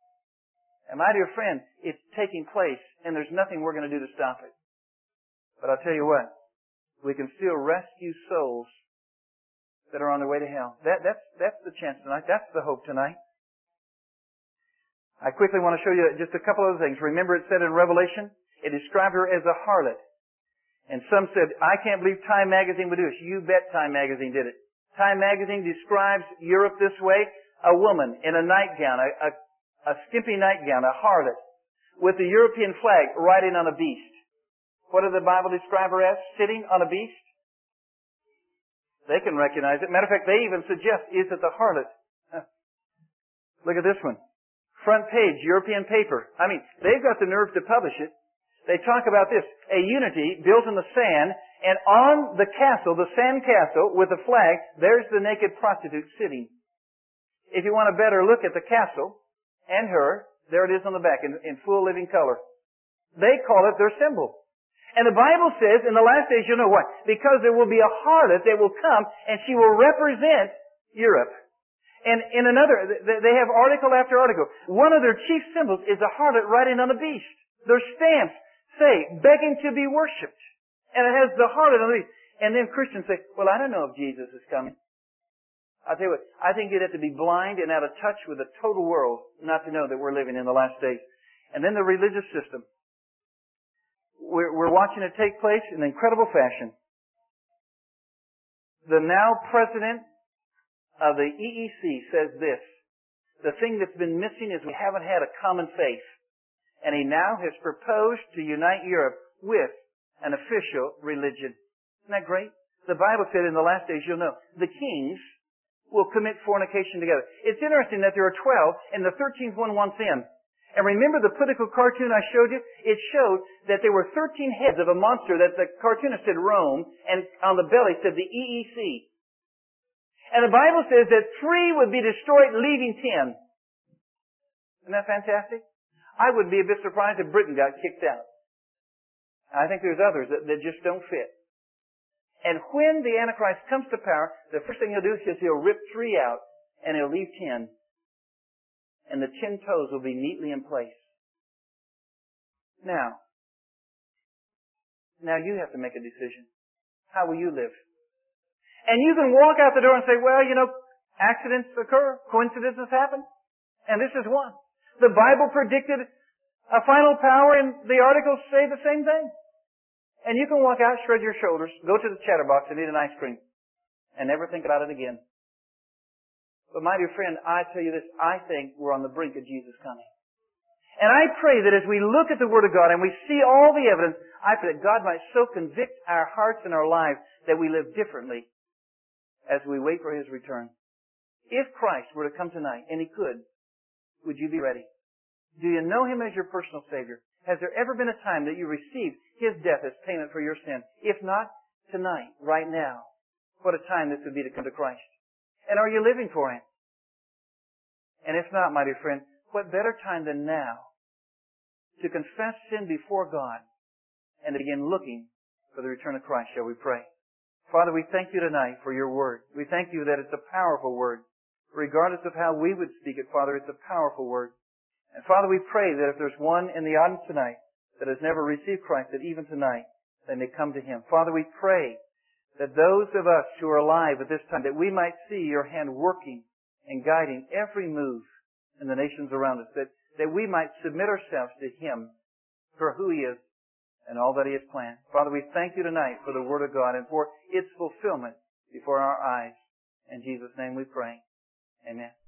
And my dear friend, it's taking place, and there's nothing we're going to do to stop it. But I'll tell you what, we can still rescue souls that are on their way to hell. That, that's, that's the chance tonight. That's the hope tonight. I quickly want to show you just a couple other things. Remember it said in Revelation, it described her as a harlot. And some said, I can't believe Time Magazine would do this. You bet Time Magazine did it. Time Magazine describes Europe this way. A woman in a nightgown, a, a, a skimpy nightgown, a harlot, with the European flag riding on a beast. What did the Bible describe her as? Sitting on a beast? They can recognize it. Matter of fact, they even suggest, is it the harlot? Huh. Look at this one. Front page, European paper. I mean, they've got the nerve to publish it. They talk about this, a unity built in the sand, and on the castle, the sand castle, with the flag, there's the naked prostitute sitting. If you want a better look at the castle and her, there it is on the back in, in full living color. They call it their symbol. And the Bible says in the last days, you know what? Because there will be a harlot that will come, and she will represent Europe. And in another, they have article after article. One of their chief symbols is a harlot riding on a beast. Their stamps say, begging to be worshipped. And it has the harlot on the beast. And then Christians say, well, I don't know if Jesus is coming. I'll tell you what, I think you'd have to be blind and out of touch with the total world not to know that we're living in the last days. And then the religious system. We're, we're watching it take place in incredible fashion. The now president of the E E C says this, the thing that's been missing is we haven't had a common faith. And he now has proposed to unite Europe with an official religion. Isn't that great? The Bible said in the last days, you'll know, the kings will commit fornication together. It's interesting that there are twelve, and the thirteenth one wants in. And remember the political cartoon I showed you? It showed that there were thirteen heads of a monster that the cartoonist said Rome, and on the belly said the E E C. And the Bible says that three would be destroyed, leaving ten. Isn't that fantastic? I would be a bit surprised if Britain got kicked out. I think there's others that, that just don't fit. And when the Antichrist comes to power, the first thing he'll do is he'll rip three out and he'll leave ten. And the ten toes will be neatly in place. Now, now you have to make a decision. How will you live? And you can walk out the door and say, well, you know, accidents occur, coincidences happen, and this is one. The Bible predicted a final power, and the articles say the same thing. And you can walk out, shrug your shoulders, go to the chatterbox and eat an ice cream, and never think about it again. But my dear friend, I tell you this, I think we're on the brink of Jesus coming. And I pray that as we look at the Word of God and we see all the evidence, I pray that God might so convict our hearts and our lives that we live differently as we wait for His return. If Christ were to come tonight, and He could, would you be ready? Do you know Him as your personal Savior? Has there ever been a time that you received His death as payment for your sin? If not, tonight, right now, what a time this would be to come to Christ. And are you living for Him? And if not, my dear friend, what better time than now to confess sin before God and to begin looking for the return of Christ, shall we pray? Father, we thank You tonight for Your Word. We thank You that it's a powerful Word. Regardless of how we would speak it, Father, it's a powerful Word. And Father, we pray that if there's one in the audience tonight that has never received Christ, that even tonight they may come to Him. Father, we pray that those of us who are alive at this time, that we might see Your hand working and guiding every move in the nations around us, that, that we might submit ourselves to Him for who He is and all that He has planned. Father, we thank You tonight for the Word of God and for its fulfillment before our eyes. In Jesus' name we pray. Amen.